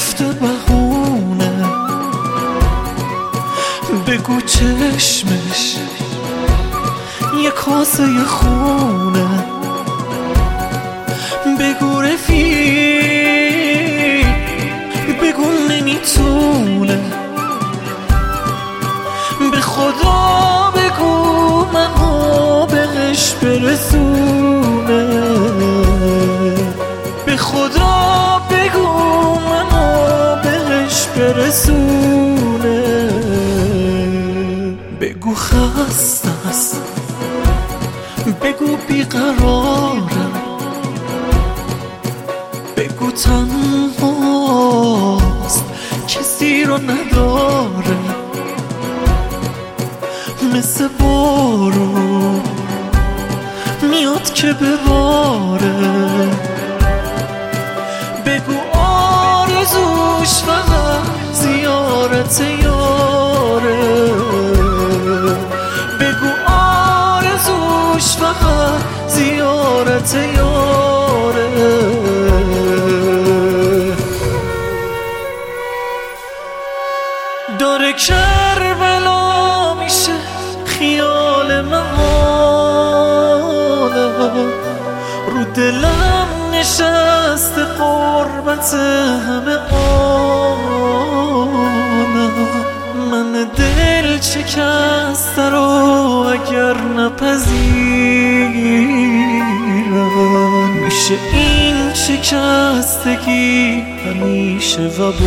گرفته بهونه، بگو چشمش یه کاسه خونه، بگو رفیق، بگو نمیتونه، به خدا بگو منو بهش برسونه، به خدا بگو منو بهش برسونه، بگو خسته است، بگو بیقرارم، بگو تنهاست کسی رو نداره، مثل بارون میاد که بباره، بگو آرزوش فقط زیارت یاره، بگو آرزوش فقط زیارت یاره. داره کربلا میشه خیال محاله، رو دلم نشسته قربت همه آنم، من دل شکسته رو اگر نپذیرم، میشه این شکستگی همیشه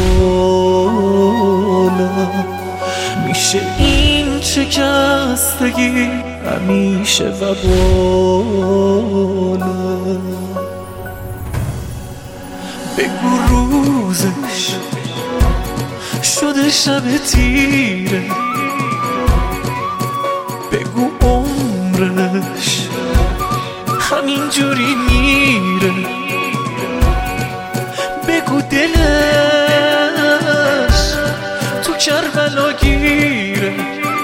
وبالم، میشه این شکستگی همیشه وبالم. بگو روزش شده شب تیره، بگو عمرش همین جوری میره، بگو دلش تو کربلا گیره،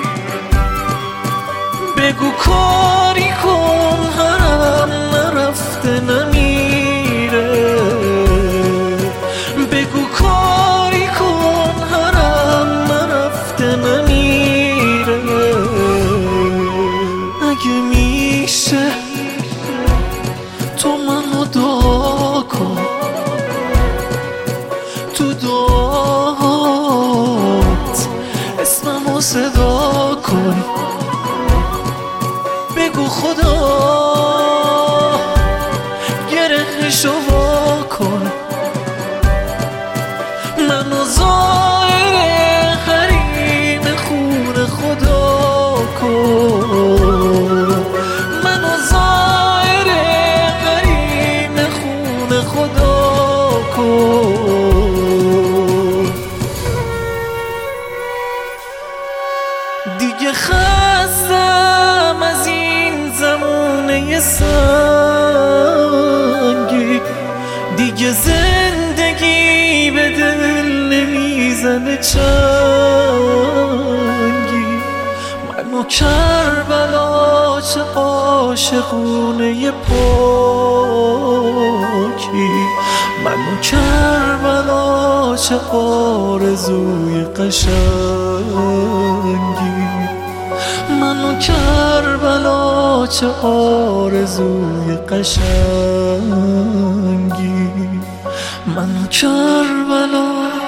بگو کاری کن حرم نرفته نمیره، بگو کاری کن حرم نرفته نمیره، اگه میشه تو منو دعا کن، تو دعات اسممو صدا کن، بگو خدا گرهشو وا کن، منو زائر حریم خون خدا کن، منو زائر حریم خون خدا کن. دیگه خستم از این زمونه سنگی، دیگه زندگی به دل نمیزنه چنگی، منو کربلا چه عاشقونه پاکی، منو کربلا چه آرزوی قشنگی، منو کربلا چه آرزوی قشنگی، منو کربلا